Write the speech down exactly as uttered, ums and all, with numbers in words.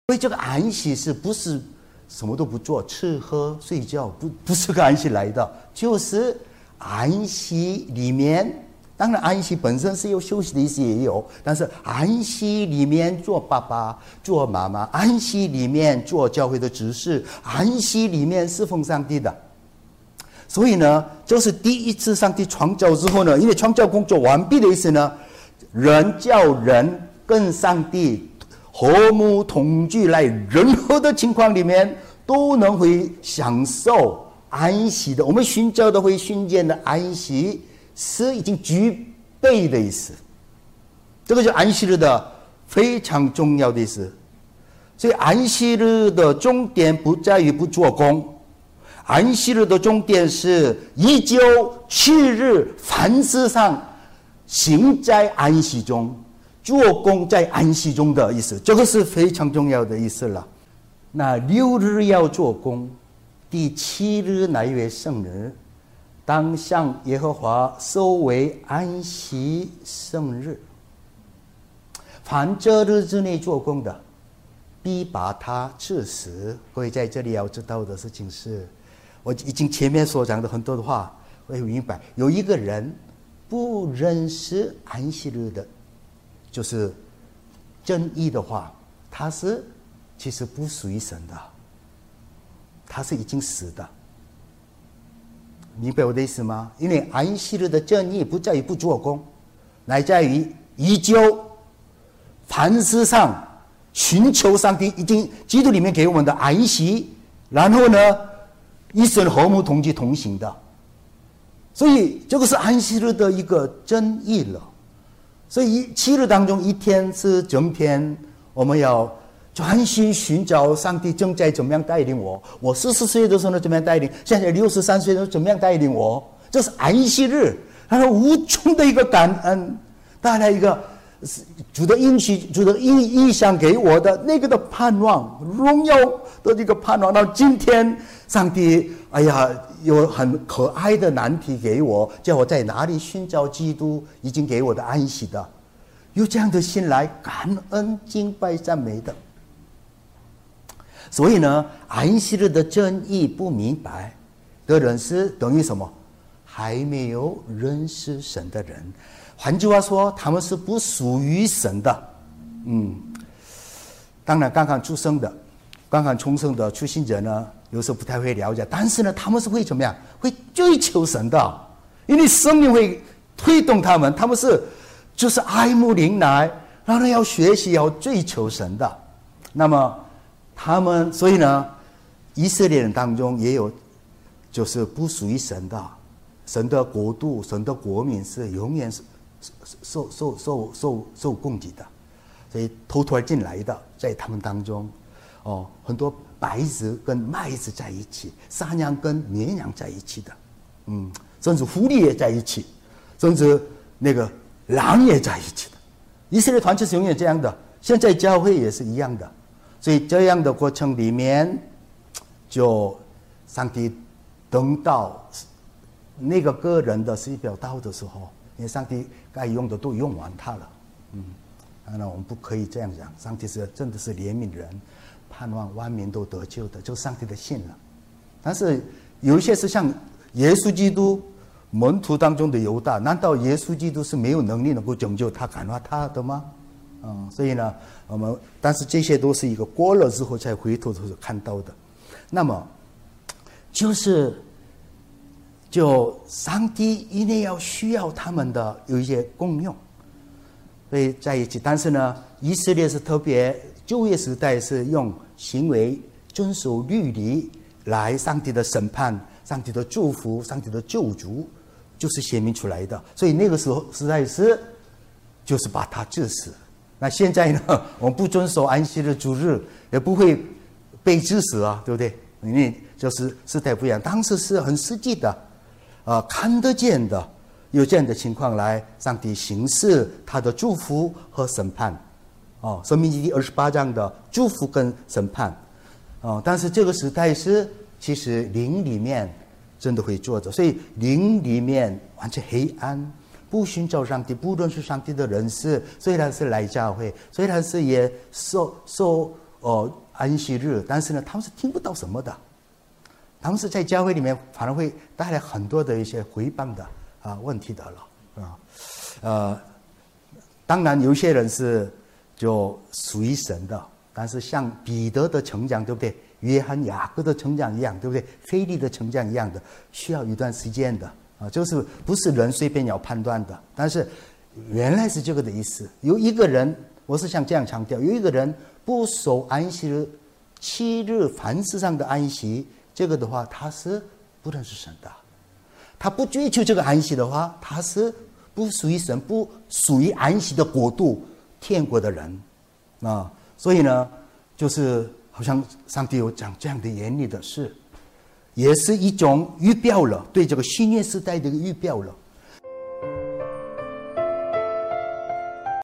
所以这个安息是不是什么都不做，吃喝睡觉，不不是个安息来的，就是安息里面，当然安息本身是有休息的意思也有，但是安息里面做爸爸做妈妈，安息里面做教会的执事，安息里面侍奉上帝的。所以呢，这是第一次上帝创造之后呢，因为创造工作完毕的意思呢，人叫人跟上帝和睦同居，来任何的情况里面都能会享受安息的。我们寻找的会寻见的安息是已经具备的意思，这个是安息日的非常重要的意思。所以安息日的重点不在于不做工，安息日的重点是依旧七日凡事上行在安息中，做工在安息中的意思，这个是非常重要的意思了。那六日要做工，第七日乃为圣日，当向耶和华收为安息圣日。凡这日之内做工的，必把他治死。各位在这里要知道的事情是，我已经前面所讲的很多的话，我会明白，有一个人不认识安息日的，就是正义的话，他是其实不属于神的，他是已经死的。明白我的意思吗？因为安息日的正义不在于不做工，乃在于依旧凡事上寻求上帝已经基督里面给我们的安息，然后呢一生和睦同居同行的。所以这个是安息日的一个真义了。所以七日当中一天是整天，我们要专心寻找上帝正在怎么样带领我。我四十岁的时候呢怎么样带领，现在六十三岁的时候怎么样带领我，这是安息日，它是无穷的一个感恩，带来一个主的应许，主的意意向给我的那个的盼望，荣耀的这个盼望。到今天上帝哎呀有很可爱的难题给我，叫我在哪里寻找基督已经给我的安息的，有这样的心来感恩敬拜赞美的。所以呢，安息日的真义不明白的人是等于什么？还没有认识神的人。换句话说，他们是不属于神的。嗯，当然刚刚出生的刚刚重生的初信者呢，有时候不太会了解，但是呢他们是会怎么样？会追求神的，因为生命会推动他们，他们是就是爱慕灵来，然后要学习要追求神的。那么他们所以呢，以色列人当中也有就是不属于神的，神的国度神的国民是永远是受受受受受供给的，所以偷偷进来的，在他们当中哦，很多白子跟麦子在一起，山羊跟绵羊在一起的，嗯，甚至狐狸也在一起，甚至那个狼也在一起的。以色列团契是永远这样的，现在教会也是一样的。所以这样的过程里面，就上帝等到那个个人的时表到的时候，因为上帝该用的都用完它了，嗯，当然我们不可以这样讲，上帝是真的是怜悯人，盼望万民都得救的，就是上帝的信了。但是有一些是像耶稣基督门徒当中的犹大，难道耶稣基督是没有能力能够拯救他感化他的吗？嗯，所以呢，我们但是这些都是一个过了之后才回头都是看到的。那么就是就上帝一定要需要他们的有一些功用，所以在一起。但是呢，以色列是特别旧约时代是用行为遵守律例来上帝的审判、上帝的祝福、上帝的救赎，就是显明出来的。所以那个时候实在是就是把他治死。那现在呢，我们不遵守安息日主日，也不会被治死啊，对不对？因为就是时代不一样，当时是很实际的，呃，看得见的，有这样的情况来，上帝行使他的祝福和审判。哦，申命记第二十八章的祝福跟审判，哦，但是这个时代是其实灵里面真的会做的，所以灵里面完全黑暗。不寻找上帝、不认识上帝的人是，虽然是来教会，虽然是也受受呃安息日，但是呢，他们是听不到什么的，他们是在教会里面反而会带来很多的一些回谤的啊问题的了啊，呃，当然有些人是就属于神的，但是像彼得的成长，对不对？约翰、雅各的成长一样，对不对？腓利的成长一样的，需要一段时间的啊，就是不是人随便要判断的。但是原来是这个的意思。有一个人，我是想这样强调，有一个人不守安息日，七日凡事上的安息，这个的话，他是不认识神的。他不追求这个安息的话，他是不属于神，不属于安息的国度、天国的人啊。所以呢，就是好像上帝有讲这样的严厉的事，也是一种预表了，对这个新约时代的一个预表了。